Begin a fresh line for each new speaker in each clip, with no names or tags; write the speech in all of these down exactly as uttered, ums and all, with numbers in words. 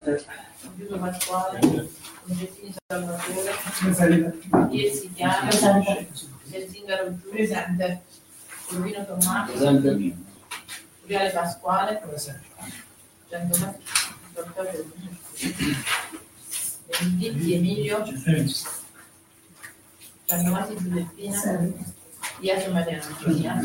Compiuto Pasquale, Concettini Salvatore, Iesi Chiara, Del Zingaro Giulia, Urbino Tommaso, Uriale Pasquale, Giantomasi Beneditti Emilio, Giantomasi Giuseppina, Iaso Maria Antonia.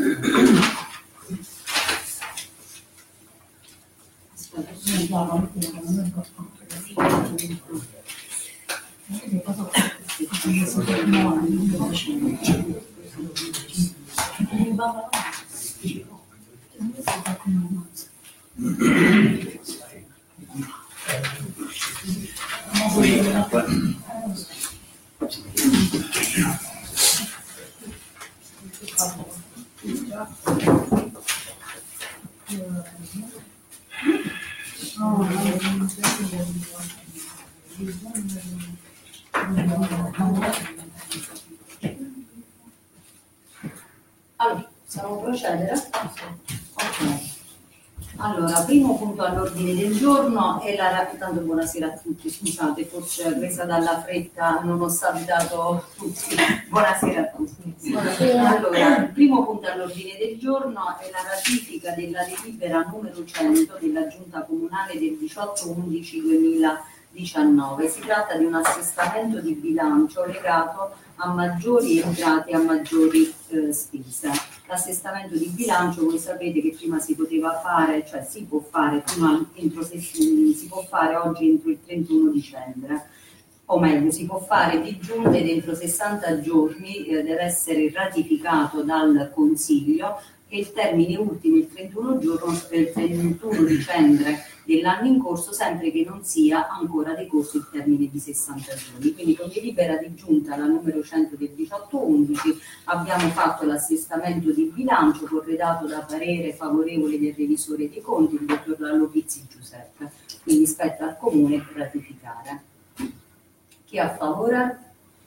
Allora, possiamo procedere? Ok. Allora, primo punto all'ordine del giorno è la tanto buonasera a tutti, scusate, forse presa dalla fretta non ho salutato tutti. Buonasera a tutti. Buonasera. Allora, il primo punto all'ordine del giorno è la ratifica della delibera numero cento della Giunta Comunale del diciotto undici duemiladiciannove. Si tratta di un assestamento di bilancio legato a maggiori entrate e a maggiori eh, spese. L'assestamento di bilancio, voi sapete che prima si poteva fare, cioè si può fare prima entro si può fare oggi entro il trentuno dicembre, o meglio si può fare di giunte dentro sessanta giorni, eh, deve essere ratificato dal Consiglio e il termine ultimo il trentuno, giorno, il trentuno dicembre dell'anno in corso, sempre che non sia ancora decorso il termine di sessanta giorni. Quindi con delibera di giunta la numero cento del diciotto undici abbiamo fatto l'assestamento di bilancio corredato da parere favorevole del revisore dei conti, il dottor Lallo Pizzi Giuseppe. Quindi spetta al Comune ratificare. Chi è a favore?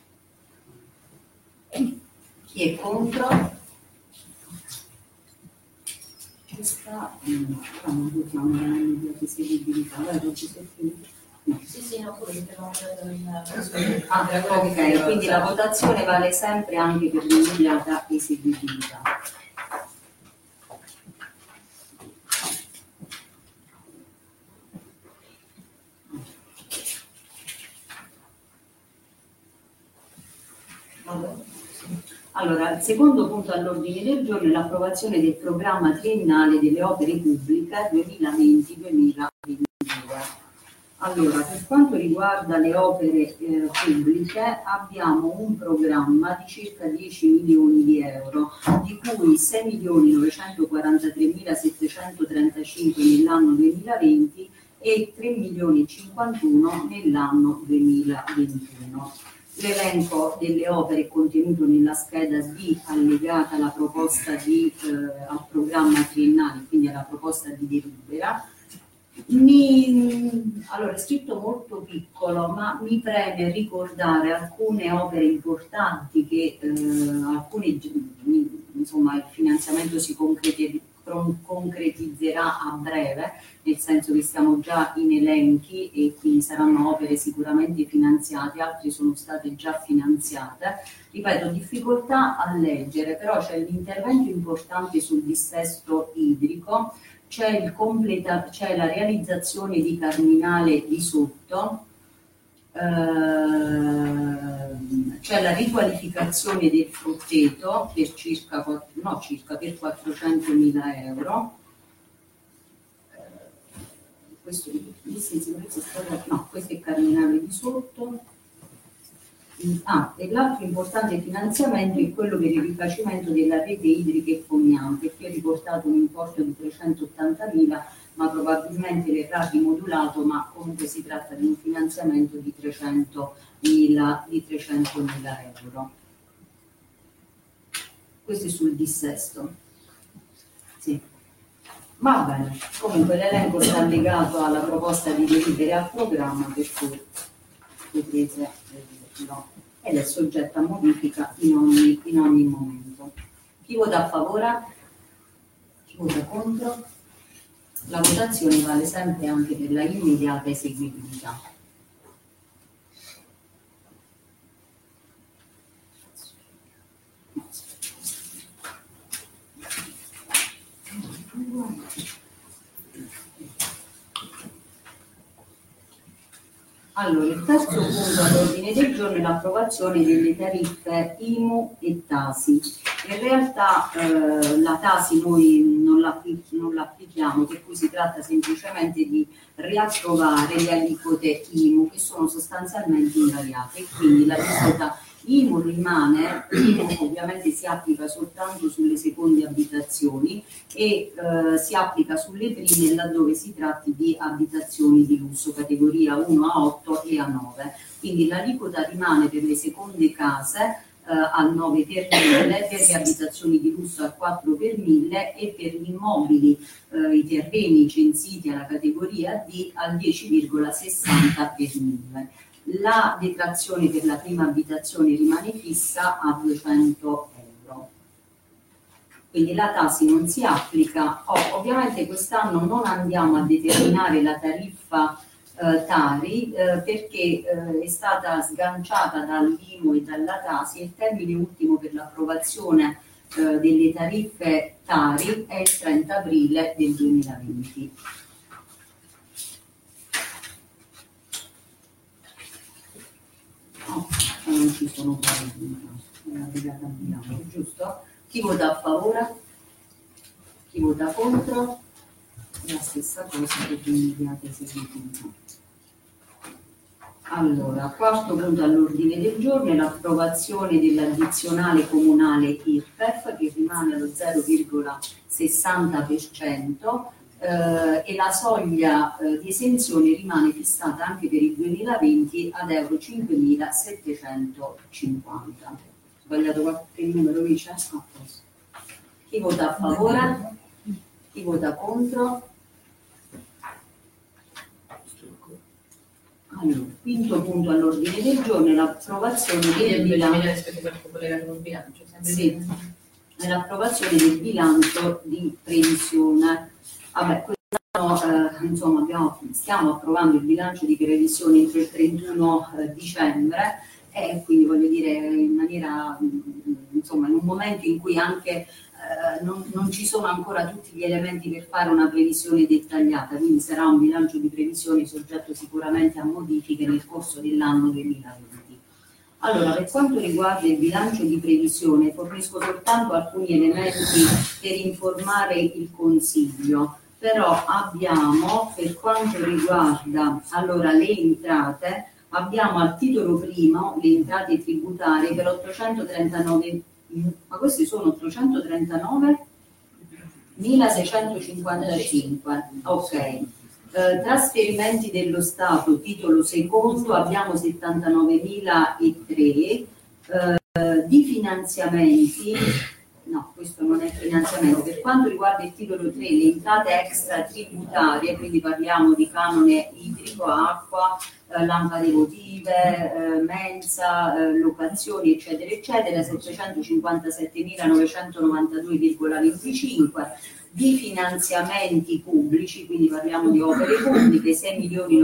Chi è contro? Questa non votiamo la disabilità, non ci sei finito? No.
Sì, sì, no, poi abbiamo
Ah, ok, quindi la votazione vale sempre anche per l'immediata eseguibilità. Allora, il secondo punto all'ordine del giorno è l'approvazione del programma triennale delle opere pubbliche duemilaventi duemilaventidue. Allora, per quanto riguarda le opere eh, pubbliche, abbiamo un programma di circa dieci milioni di euro, di cui sei milioni novecentoquarantatremilasettecentotrentacinque nell'anno duemilaventi e tre milioni e cinquantuno nell'anno duemilaventuno. L'elenco delle opere è contenuto nella scheda D allegata alla proposta di, eh, al programma triennale, quindi alla proposta di delibera. Mi, allora è scritto molto piccolo, ma mi preme ricordare alcune opere importanti che eh, alcune, insomma, il finanziamento si concreti, concretizzerà a breve, nel senso che siamo già in elenchi e quindi saranno opere sicuramente finanziate, altre sono state già finanziate. Ripeto, difficoltà a leggere, però c'è l'intervento importante sul dissesto idrico, c'è, il completa, c'è la realizzazione di Carminale di Sotto, ehm, c'è la riqualificazione del Frutteto per circa, no, circa per quattrocentomila euro. Eh, questo, no, questo è Carminale di Sotto. Ah, e l'altro importante finanziamento è quello per il rifacimento della rete idrica e fognante. Qui ho riportato un importo di trecentottantamila, ma probabilmente verrà rimodulato, ma comunque si tratta di un finanziamento di trecentomila euro. Questo è sul dissesto. Sì. Va bene, comunque l'elenco sta legato alla proposta di delibera al programma, per cui potrete vederlo, ed è soggetto a modifica in ogni, in ogni momento. Chi vota a favore? Chi vota contro? La votazione vale sempre anche per la immediata eseguibilità. Allora, il terzo punto all'ordine del giorno è l'approvazione delle tariffe I M U e Tasi. In realtà eh, la Tasi noi non la, non la applichiamo, per cui si tratta semplicemente di riapprovare le aliquote I M U che sono sostanzialmente invariate, e quindi l'aliquota I M U rimane, I M U ovviamente si applica soltanto sulle seconde abitazioni e eh, si applica sulle prime laddove si tratti di abitazioni di lusso, categoria uno a otto e a nove. Quindi l'aliquota rimane per le seconde case eh, al nove per mille, per le abitazioni di lusso al quattro per mille e per gli immobili, eh, i terreni censiti alla categoria D al dieci virgola sessanta per mille. La detrazione per la prima abitazione rimane fissa a duecento euro. Quindi la Tasi non si applica. Oh, ovviamente quest'anno non andiamo a determinare la tariffa eh, Tari eh, perché eh, è stata sganciata dall'I M U e dalla Tasi, e il termine ultimo per l'approvazione eh, delle tariffe Tari è il trenta aprile del duemilaventi. No, non ci sono parole, giusto? Chi vota a favore? Chi vota contro? La stessa cosa per l'immediata esecutiva. Allora, quarto punto all'ordine del giorno è l'approvazione dell'addizionale comunale I R P E F che rimane allo zero virgola sessanta per cento. Eh, e la soglia eh, di esenzione rimane fissata anche per il duemilaventi ad euro cinquemilasettecentocinquanta. Sbagliato qualche numero, Vice? Ah, chi vota a favore? Chi vota contro? Allora, quinto punto all'ordine del giorno è l'approvazione del bilancio. Sì, è l'approvazione del bilancio di previsione. Vabbè, quest'anno eh, insomma abbiamo, stiamo approvando il bilancio di previsione entro il trentuno eh, dicembre e quindi voglio dire in maniera insomma in un momento in cui anche eh, non, non ci sono ancora tutti gli elementi per fare una previsione dettagliata, quindi sarà un bilancio di previsione soggetto sicuramente a modifiche nel corso dell'anno duemilaventi. Allora, per quanto riguarda il bilancio di previsione, fornisco soltanto alcuni elementi per informare il Consiglio, però abbiamo, per quanto riguarda allora, le entrate, abbiamo al titolo primo le entrate tributarie per ottocentotrentanove, ma questi sono ottocentotrentanovemilaseicentocinquantacinque, ok. Eh, trasferimenti dello Stato, titolo secondo, abbiamo settantanovemilatré, eh, di finanziamenti, no, questo non è finanziamento. Per quanto riguarda il titolo tre, le entrate extra tributarie, quindi parliamo di canone idrico, acqua, eh, lampade votive, eh, mensa, eh, locazioni, eccetera, eccetera, settecentocinquantasettemilanovecentovantanove virgola venticinque. Di finanziamenti pubblici, quindi parliamo di opere pubbliche, sei milioni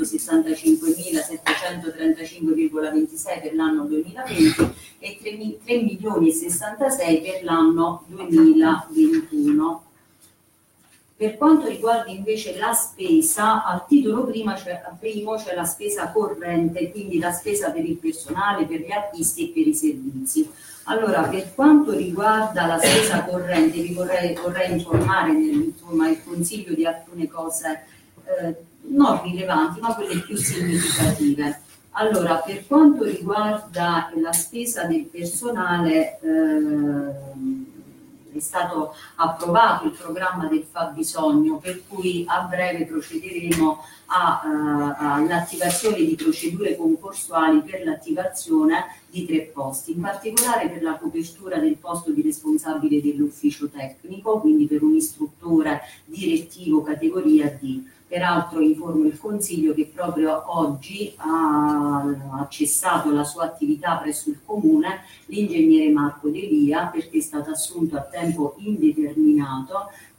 novecentosessantacinquemilasettecentotrentacinque virgola ventisei per l'anno duemilaventi e tre milioni e sessantasei per l'anno duemilaventuno. Per quanto riguarda invece la spesa, al titolo prima c'è, primo c'è la spesa corrente, quindi la spesa per il personale, per gli acquisti e per i servizi. Allora, per quanto riguarda la spesa corrente, vi vorrei, vorrei informare nel, insomma, il Consiglio di alcune cose eh, non rilevanti, ma quelle più significative. Allora, per quanto riguarda la spesa del personale, eh, è stato approvato il programma del fabbisogno, per cui a breve procederemo all'attivazione di procedure concorsuali per l'attivazione di tre posti, in particolare per la copertura del posto di responsabile dell'ufficio tecnico, quindi per un istruttore direttivo categoria D. Peraltro informo il Consiglio che proprio oggi ha cessato la sua attività presso il Comune l'ingegnere Marco De Lia, perché è stato assunto a tempo indeterminato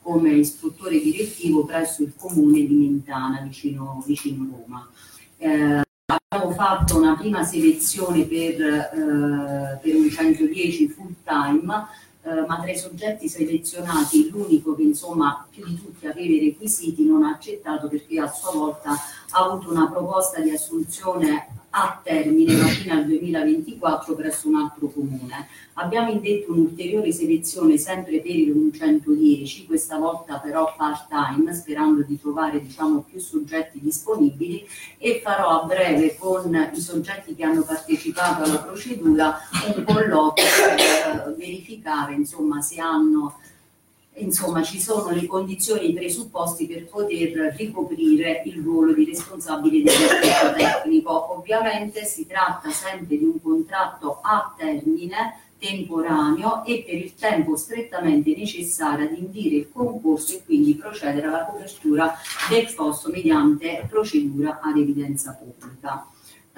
come istruttore direttivo presso il comune di Mentana, vicino, vicino Roma. Eh, abbiamo fatto una prima selezione per, eh, per un centodieci full time, eh, ma tra i soggetti selezionati l'unico che insomma più di tutti aveva i requisiti non ha accettato, perché a sua volta ha avuto una proposta di assunzione a termine ma fino al duemilaventiquattro presso un altro comune. Abbiamo indetto un'ulteriore selezione sempre per il centodieci, questa volta però part time, sperando di trovare diciamo più soggetti disponibili, e farò a breve con i soggetti che hanno partecipato alla procedura un colloquio per uh, verificare insomma se hanno Insomma, ci sono le condizioni e i presupposti per poter ricoprire il ruolo di responsabile dell'ufficio tecnico. Ovviamente si tratta sempre di un contratto a termine, temporaneo, e per il tempo strettamente necessario ad indire il concorso e quindi procedere alla copertura del posto mediante procedura ad evidenza pubblica.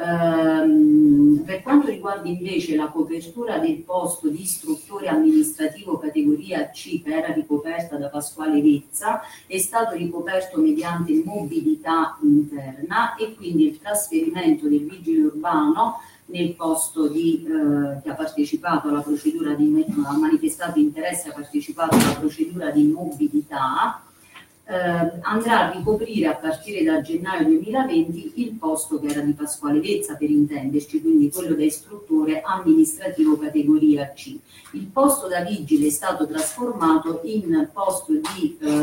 Um, per quanto riguarda invece la copertura del posto di istruttore amministrativo categoria C, che era ricoperta da Pasquale Vezza, è stato ricoperto mediante mobilità interna, e quindi il trasferimento del vigile urbano nel posto di, eh, che ha partecipato alla procedura di ha manifestato interesse, ha partecipato alla procedura di mobilità, Eh, andrà a ricoprire a partire da gennaio duemilaventi il posto che era di Pasquale Vezza, per intenderci, quindi quello da istruttore amministrativo categoria C. Il posto da vigile è stato trasformato in posto di eh,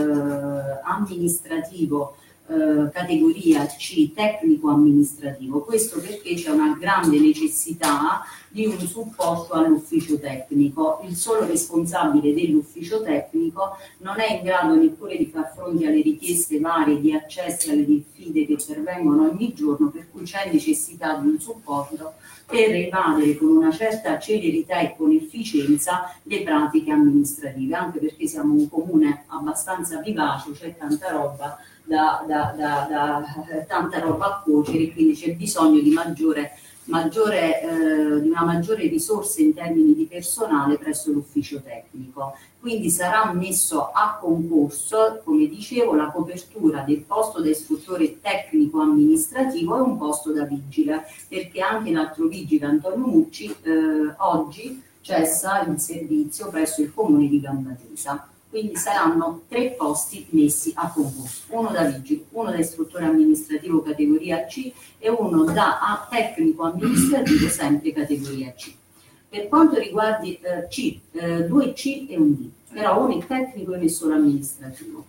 amministrativo eh, categoria C, tecnico amministrativo. Questo perché c'è una grande necessità di un supporto all'ufficio tecnico. Il solo responsabile dell'ufficio tecnico non è in grado neppure di far fronte alle richieste varie di accessi alle diffide che pervengono ogni giorno, per cui c'è necessità di un supporto per evadere con una certa celerità e con efficienza le pratiche amministrative, anche perché siamo un comune abbastanza vivace, c'è tanta roba da, da, da, da tanta roba a cuocere, quindi c'è bisogno di maggiore Maggiore, eh, di una maggiore risorsa in termini di personale presso l'ufficio tecnico. Quindi sarà messo a concorso, come dicevo, la copertura del posto da istruttore tecnico amministrativo e un posto da vigile, perché anche l'altro vigile, Antonio Mucci, eh, oggi cessa il servizio presso il comune di Gambadesa. Quindi saranno tre posti messi a concorso, uno da vigile, uno da istruttore amministrativo categoria C e uno da tecnico amministrativo sempre categoria C. Per quanto riguarda eh, C, eh, due C e un D, però uno è tecnico e uno è solo amministrativo.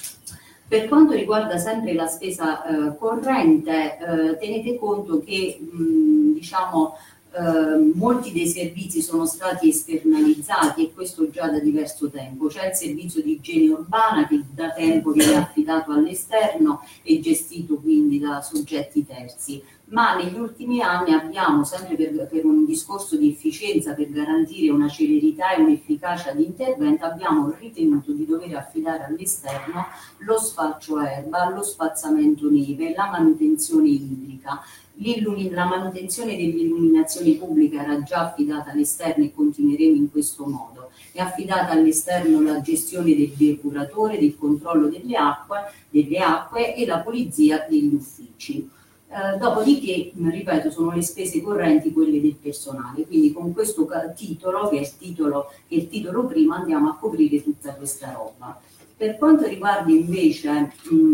Per quanto riguarda sempre la spesa eh, corrente, eh, tenete conto che mh, diciamo Uh, molti dei servizi sono stati esternalizzati, e questo già da diverso tempo. C'è il servizio di igiene urbana che da tempo viene affidato all'esterno e gestito quindi da soggetti terzi, ma negli ultimi anni abbiamo, sempre per, per un discorso di efficienza, per garantire una celerità e un'efficacia di intervento, abbiamo ritenuto di dover affidare all'esterno lo sfalcio erba, lo spazzamento neve, la manutenzione idrica. La manutenzione dell'illuminazione pubblica era già affidata all'esterno e continueremo in questo modo. È affidata all'esterno la gestione del depuratore, del controllo delle acque, delle acque e la pulizia degli uffici. Eh, dopodiché, ripeto, sono le spese correnti quelle del personale, quindi con questo titolo, che è il titolo, che è il titolo prima, andiamo a coprire tutta questa roba. Per quanto riguarda invece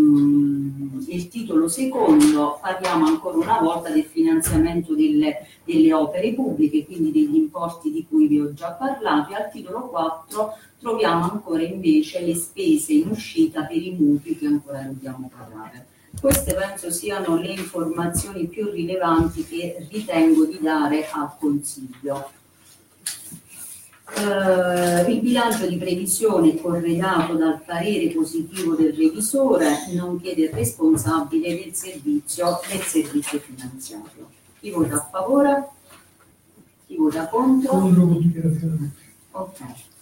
mh, il titolo secondo, parliamo ancora una volta del finanziamento delle, delle opere pubbliche, quindi degli importi di cui vi ho già parlato, e al titolo quattro troviamo ancora invece le spese in uscita per i mutui, che ancora dobbiamo pagare. Queste penso siano le informazioni più rilevanti che ritengo di dare al Consiglio. Uh, il bilancio di previsione è corredato dal parere positivo del revisore, nonché del responsabile del servizio, del servizio finanziario. Chi vota a favore? Chi vota contro? Ok.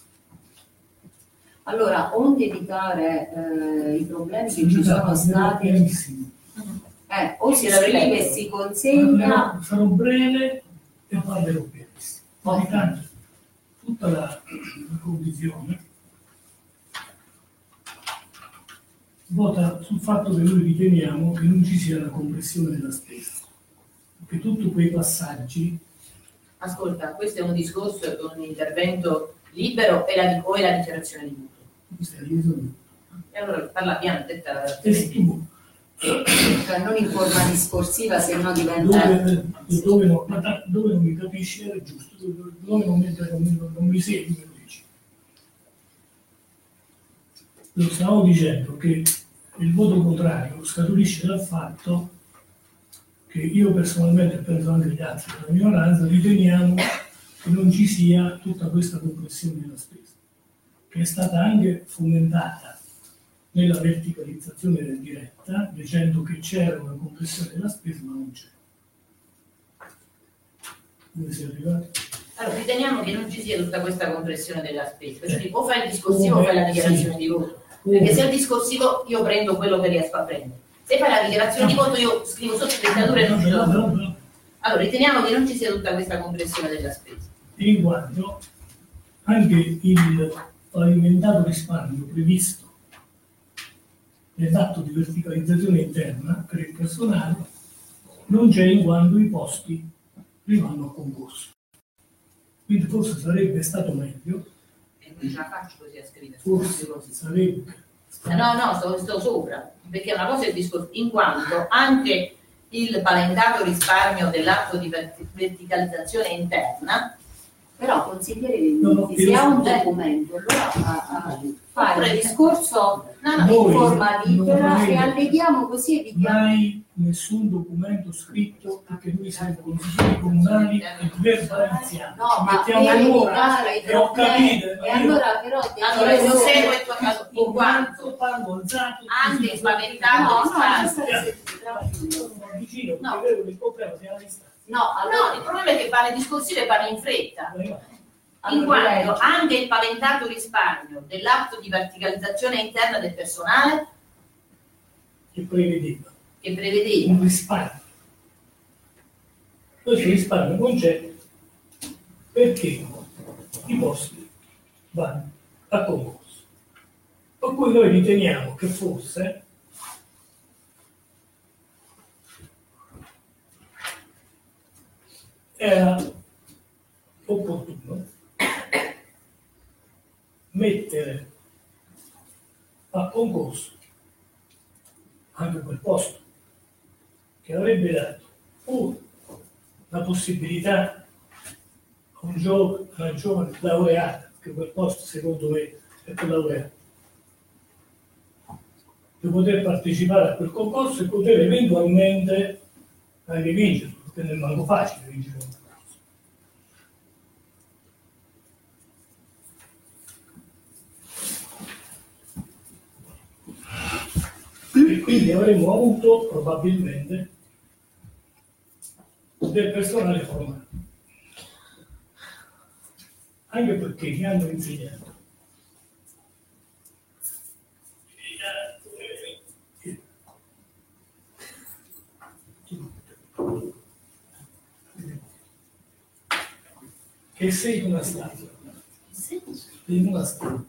Allora, onde evitare eh, i problemi che ci sono stati, eh, o si scrive e si consegna.
Sarò breve e parlerò pianissimo.
Okay.
Tutta la, la condizione vota sul fatto che noi riteniamo che non ci sia la compressione della spesa, che tutti quei passaggi.
Ascolta, questo è un discorso, è un intervento libero e la, o è la dichiarazione di voto? E allora parla piano, detta
cioè non in forma discorsiva, se no diventa
dove, dove, no, dove non mi capisci era giusto, dove, dove non, mi, non, non mi segui, me lo dici. Lo stavo dicendo che il voto contrario scaturisce dal fatto che io personalmente, e penso anche gli altri della minoranza, riteniamo che non ci sia tutta questa compressione della spesa, che è stata anche fomentata nella verticalizzazione del diretta, dicendo che c'era una compressione della spesa, ma non c'è. Come si è arrivati?
Allora, riteniamo che non ci sia tutta questa compressione della spesa, quindi o fai il discorsivo o fai la dichiarazione sì. di voto, perché se è il discorsivo io prendo quello che riesco a prendere, se fai la dichiarazione di voto io scrivo sotto dettatura e non ci do. Allora, riteniamo che non ci sia tutta questa compressione della spesa.
In quanto anche il pavimentato risparmio previsto nell'atto di verticalizzazione interna per il personale non c'è, in quanto i posti rivanno a concorso. Quindi forse sarebbe stato meglio,
e non ce la faccio così a scrivere,
forse sarebbe stato...
no no sto, sto sopra, perché una cosa è il discorso, in quanto anche il paventato risparmio dell'atto di verticalizzazione interna.
Però consigliere,
no, no,
se ha un documento, allora a, a fare il discorso no, no, in forma libera e alleghiamo così evitiamo.
Mai nessun documento scritto, perché noi siamo consiglieri comunali e verbaliziamo.
No, ma per evitare i problemi. E allora però
allora io seguo il tuo caso, in quanto anche spaventato
vicino, no. Perché il problema sia la distanza.
No, allora, no, il problema è che parli discorsivo e parli in fretta, in quanto anche il paventato risparmio dell'atto di verticalizzazione interna del personale
che prevedeva,
che prevedeva
un risparmio. Questo risparmio non c'è perché i posti vanno a concorso. Per cui noi riteniamo che forse era opportuno mettere a concorso anche quel posto che avrebbe dato uh, la possibilità a un giovane, a una giovane laureata, che quel posto secondo me è per laureata, di poter partecipare a quel concorso e poter eventualmente anche vincere, perché non è manco facile vincere un concorso. E quindi avremmo avuto probabilmente del personale formato, anche perché mi hanno insegnato che sei in una stanza, in una stanza,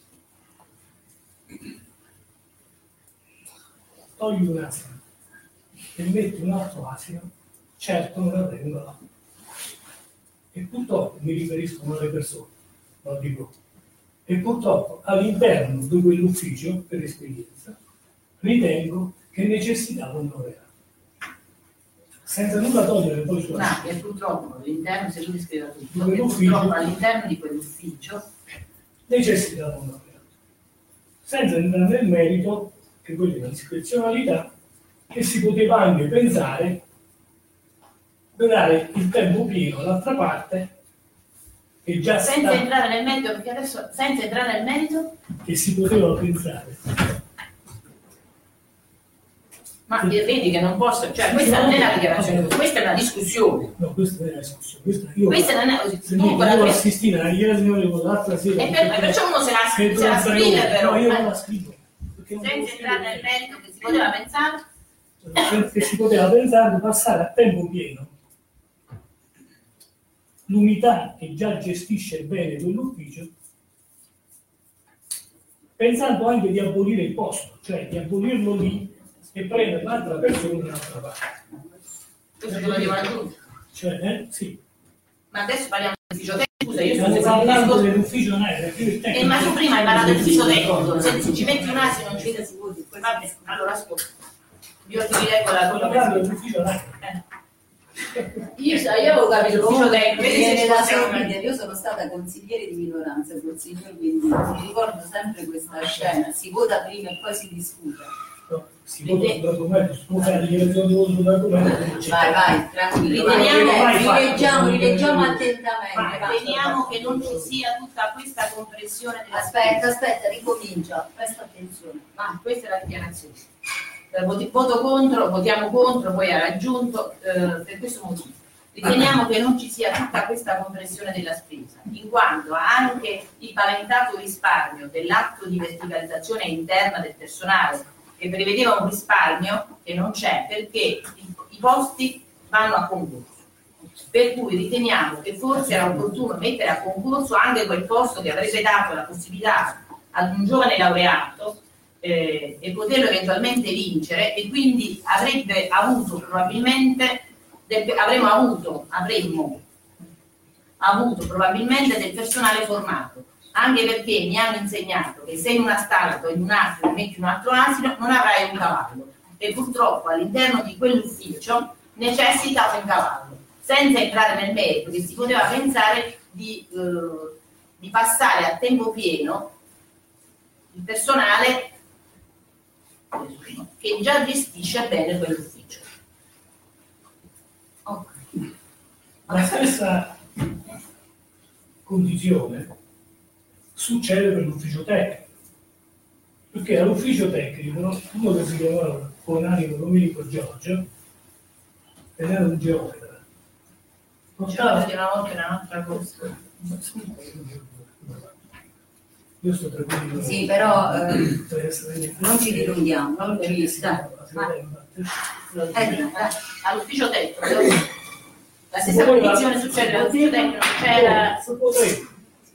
togli un asino e metti un altro asino, certo non avrei una lampada. E purtroppo mi riferisco alle persone, non dico. E purtroppo all'interno di quell'ufficio, per esperienza, ritengo che necessitava un laureato. Senza nulla togliere poi su
no, e purtroppo all'interno, se lui scrive tutto,
di
purtroppo all'interno di quell'ufficio
necessitava un laureato. Senza entrare nel merito, che quella è la discrezionalità, che si poteva anche pensare di dare il tempo pieno all'altra parte, che già
senza
sta,
entrare nel merito, perché adesso senza entrare nel merito
che si poteva pensare.
Ma vedi che non posso, cioè questa non è la dichiarazione, questa è una discussione.
No, questa è una discussione. Questa, io,
questa non è così.
Se mi devo assistere alla dichiarazione l'altra sera.
E per, perciò uno se la, se la scrive però.
No, io non la scrivo.
Senza entrare nel merito che si poteva pensare.
Che si poteva pensare di passare a tempo pieno l'unità che già gestisce bene quell'ufficio pensando anche di abolire il posto, cioè di abolirlo lì e prendere un'altra persona in un'altra parte.
Questo te lo dico alla giunta.
Cioè, eh, sì.
Ma adesso parliamo dell'ufficio tecnico, scusa, io
Stiamo
sto
parlando
seguendo
dell'ufficio tecnico.
Eh, ma tu prima hai parlato dell'ufficio tecnico, se, se ci metti un asino non ci
Vedi, si voti, poi
vabbè, allora ascolta. Io ti leggo la
Stiamo
quello
parlando
che
dell'ufficio tecnico.
eh. Io, io avevo capito l'ufficio tecnico, vedi se
Viene
ci
da
possiamo
sorridere. Io sono stata consigliere di minoranza col signor Vendini, mi ricordo sempre questa scena, si vota prima e poi si discute.
No, si vota sul documento, su come la dichiarazione di voto sul documento.
Vai, vai, tranquillo,
Riteniamo-
vai, rileggiamo, rileggiamo attentamente.
Ma
basta,
vediamo
basta.
che non ci sia tutta questa compressione della
Aspetta, aspetta, ricomincia, presta attenzione.
Ma questa è la dichiarazione. Eh, voti- Voto contro, votiamo contro, poi ha raggiunto eh, per questo motivo. Riteniamo che non ci sia tutta questa compressione della spesa, in quanto anche il paventato risparmio dell'atto di verticalizzazione interna del personale, che prevedeva un risparmio che non c'è, perché i, i posti vanno a concorso. Per cui riteniamo che forse era opportuno mettere a concorso anche quel posto che avrebbe dato la possibilità ad un giovane laureato eh, e poterlo eventualmente vincere, e quindi avrebbe avuto probabilmente del, avremmo avuto avremmo avuto probabilmente del personale formato, anche perché mi hanno insegnato che se in una stalla o in un asino metti un altro asino non avrai un cavallo, e purtroppo all'interno di quell'ufficio necessita un cavallo, senza entrare nel merito che si poteva pensare di, eh, di passare a tempo pieno il personale che già gestisce bene quell'ufficio.
Okay.
La stessa condizione succede per l'ufficio tecnico, perché all'ufficio tecnico uno che si chiamava con animo Domenico Giorgio ed era un geometra.
Diciamo che una volta era un'altra cosa.
Io sto tranquillo.
Sì, però eh, non ci dilunghiamo, non ci sta. Eh, eh.
All'ufficio tecnico la stessa condizione succede all'ufficio tecnico, c'era
Si potrebbe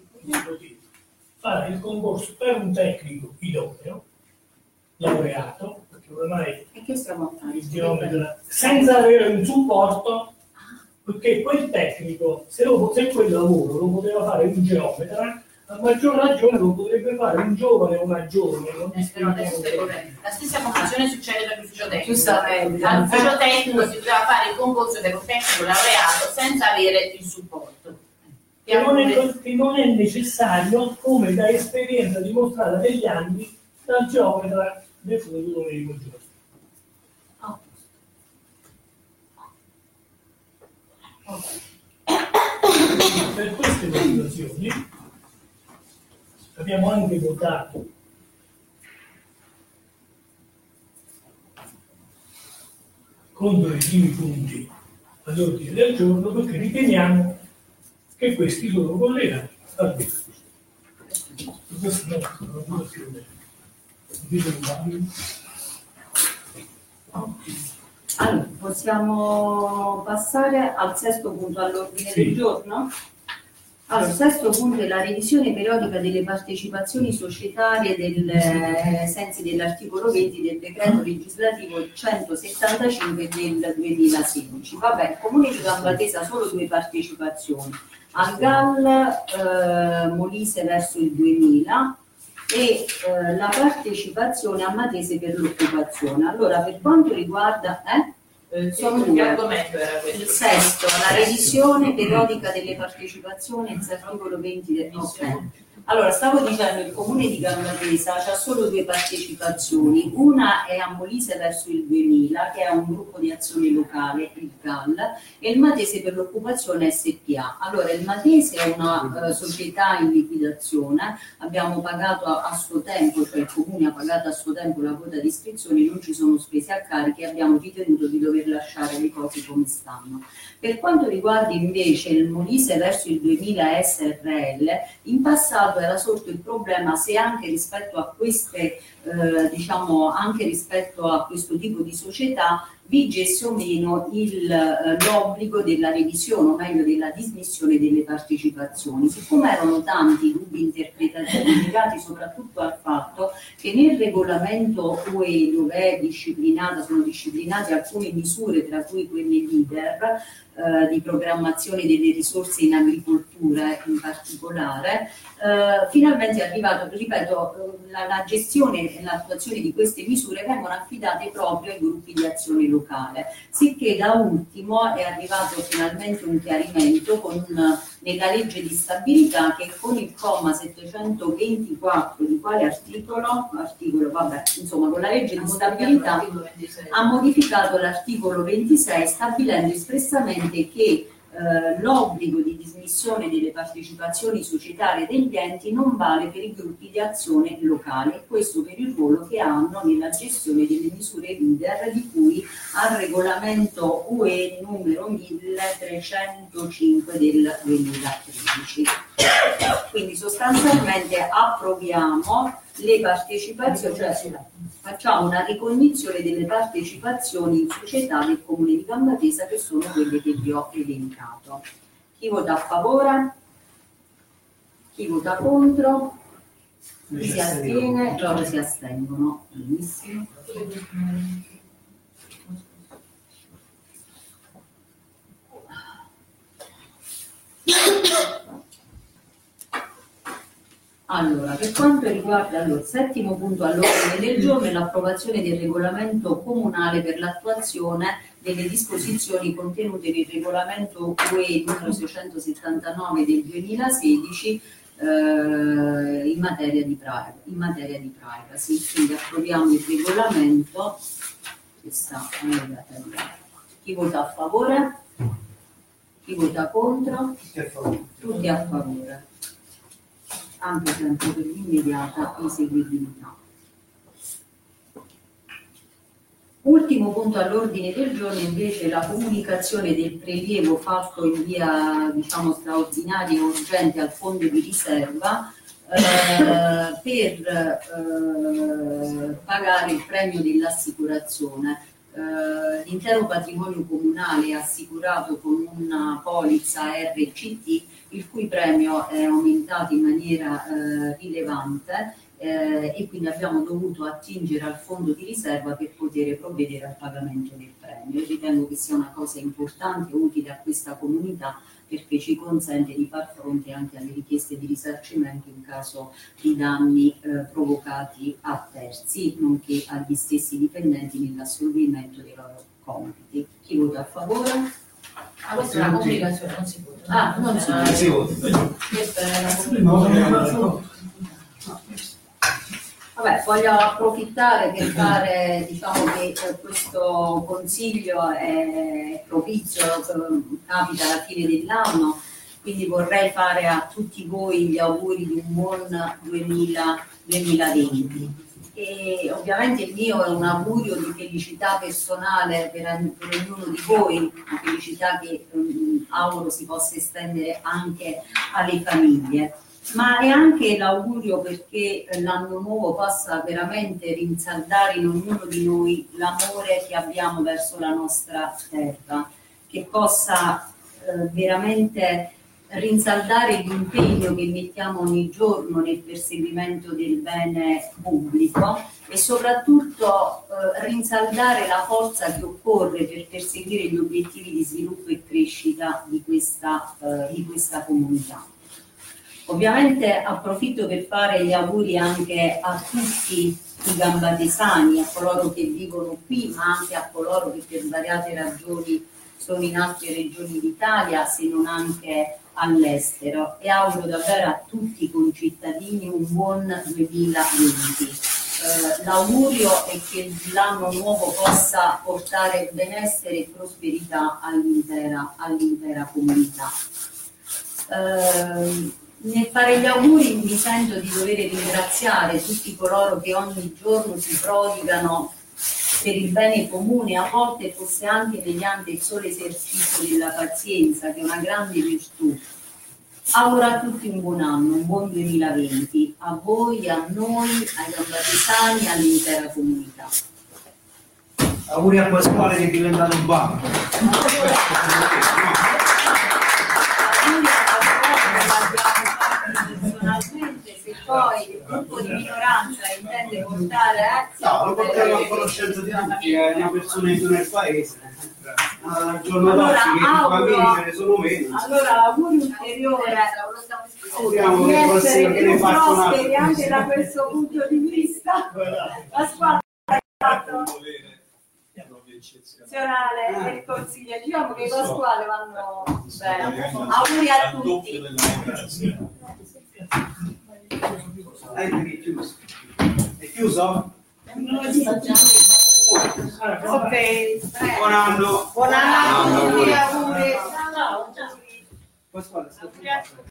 fare il concorso per un tecnico idoneo, laureato, perché ormai
E che stiamo a fare?
il geometra, senza avere un supporto, perché quel tecnico, se, lo, se quel lavoro lo poteva fare un geometra, a maggior ragione lo potrebbe fare un giovane o una giovane. Non
eh, però adesso è corretto. La stessa condizione succede per l'ufficio tecnico.
Giustamente.
All'ufficio tecnico si poteva fare il concorso per un tecnico laureato senza avere il supporto.
Che non, è, che non è necessario, come da esperienza dimostrata negli anni dal geometra del futuro Domenico Giorgio.
Oh.
Per queste motivazioni abbiamo anche votato contro i primi punti all'ordine del giorno, perché riteniamo che questi sono collegati al questo. Questo no, non lo più
Allora, possiamo passare al sesto punto all'ordine
Sì.
del giorno? Allora, il sesto punto è la revisione periodica delle partecipazioni societarie del, eh, ai sensi dell'articolo venti del decreto legislativo centosettantacinque del duemilasedici. Vabbè, il Comune di Gambaldesa ha solo due partecipazioni, al G A L eh, Molise verso il duemila e eh, la partecipazione a Matese per l'occupazione. Allora, per quanto riguarda... Eh?
Eh,
Sono
che
due.
argomento era questo?
Il sesto, la revisione periodica delle partecipazioni, ex articolo venti del ok. Allora, stavo dicendo, il comune di Gambaldesa ha solo due partecipazioni, una è a Molise verso il duemila, che è un gruppo di azione locale, il G A L, e il Matese per l'occupazione S P A. Allora, il Matese è una uh, società in liquidazione, abbiamo pagato a, a suo tempo, cioè il comune ha pagato a suo tempo la quota di iscrizioni, non ci sono spese a carico e abbiamo ritenuto di dover lasciare le cose come stanno. Per quanto riguarda invece il Molise verso il duemila S R L, in passato era sorto il problema se anche rispetto a queste, eh, diciamo, anche rispetto a questo tipo di società vigesse o meno il, eh, l'obbligo della revisione, o meglio della dismissione delle partecipazioni. Siccome erano tanti dubbi interpretativi legati soprattutto al fatto che nel regolamento U E, dove è disciplinata, sono disciplinate alcune misure, tra cui quelle leader, eh, di programmazione delle risorse in agricoltura in particolare, eh, finalmente è arrivato, ripeto, la, la gestione e l'attuazione di queste misure vengono affidate proprio ai gruppi di azione locale, sicché da ultimo è arrivato finalmente un chiarimento con, nella legge di stabilità, che con il comma settecentoventiquattro di quale articolo? Articolo, vabbè, insomma, con la legge di stabilità ha modificato l'articolo ventisei, stabilendo espressamente che eh, l'obbligo di dismissione delle partecipazioni societarie degli enti non vale per i gruppi di azione locale, questo per il ruolo che hanno nella gestione delle misure leader di cui al regolamento U E numero milletrecentocinque del duemilatredici. Quindi sostanzialmente approviamo le partecipazioni, cioè facciamo una ricognizione delle partecipazioni in società del Comune di Gambapesa, che sono quelle che vi ho elencato. Chi vota a favore? Chi vota contro? Chi si astiene? Loro si astengono. Benissimo. Allora, per quanto riguarda allora, il settimo punto all'ordine del giorno è l'approvazione del regolamento comunale per l'attuazione delle disposizioni contenute nel regolamento U E numero seicentosettantanove del duemilasedici eh, in materia di privacy, in materia di privacy. Quindi approviamo il regolamento che sta allegata lì. Chi vota a favore? Chi vota contro?
Tutti a favore.
Tutti a favore. Anche sempre per l'immediata eseguibilità. Ultimo punto all'ordine del giorno invece è la comunicazione del prelievo fatto in via diciamo straordinaria e urgente al fondo di riserva eh, per eh, pagare il premio dell'assicurazione. Uh, l'intero patrimonio comunale è assicurato con una polizza R C T, il cui premio è aumentato in maniera uh, rilevante eh, e quindi abbiamo dovuto attingere al fondo di riserva per poter provvedere al pagamento del premio. Io ritengo che sia una cosa importante e utile a questa comunità, perché ci consente di far fronte anche alle richieste di risarcimento in caso di danni eh, provocati a terzi, nonché agli stessi dipendenti nell'assolvimento dei loro compiti. Chi vota a favore?
Ah, questa è una comunicazione, non si vota.
Ah, non si
Non si vota.
Questa è una comunicazione.
Vabbè, voglio approfittare per fare, diciamo che eh, questo consiglio è propizio, eh, capita alla fine dell'anno, quindi vorrei fare a tutti voi gli auguri di un buon duemila, duemilaventi. E ovviamente il mio è un augurio di felicità personale per, per ognuno di voi, una felicità che um, auguro si possa estendere anche alle famiglie. Ma è anche l'augurio perché l'anno nuovo possa veramente rinsaldare in ognuno di noi l'amore che abbiamo verso la nostra terra, che possa eh, veramente rinsaldare l'impegno che mettiamo ogni giorno nel perseguimento del bene pubblico e soprattutto eh, rinsaldare la forza che occorre per perseguire gli obiettivi di sviluppo e crescita di questa, eh, di questa comunità. Ovviamente approfitto per fare gli auguri anche a tutti i gambatesani, a coloro che vivono qui, ma anche a coloro che per svariate ragioni sono in altre regioni d'Italia, se non anche all'estero, e auguro davvero a tutti i concittadini un buon duemilaventi. Eh, l'augurio è che l'anno nuovo possa portare benessere e prosperità all'intera, all'intera comunità. Eh, Nel fare gli auguri mi sento di dover ringraziare tutti coloro che ogni giorno si prodigano per il bene comune, a volte forse anche mediante il solo esercizio della pazienza, che è una grande virtù. Auguro a tutti un buon anno, un buon duemilaventi, a voi, a noi, ai gambatesani, all'intera comunità.
Auguri a Pasquale che è diventato un banco.
Personalmente, se poi il gruppo di minoranza intende portare
No, lo portiamo a conoscenza di tutti, è una persona in nel paese. Al giorno
Allora,
d'oggi che di
auguro-
famiglie ne sono meno.
allora auguri ulteriore
Auguriamo
di
che il
essere
prossimo che ne
più
faccia un
prosperi
altro.
anche da questo punto di vista. La squadra è stata eccezionale del consiglio, diciamo che i Pasquale vanno bene. Auguri a tutti.
Eh, è chiuso. È chiuso?
Ok,
Buon anno.
buon anno, auguri, auguri.
Pasquale, sta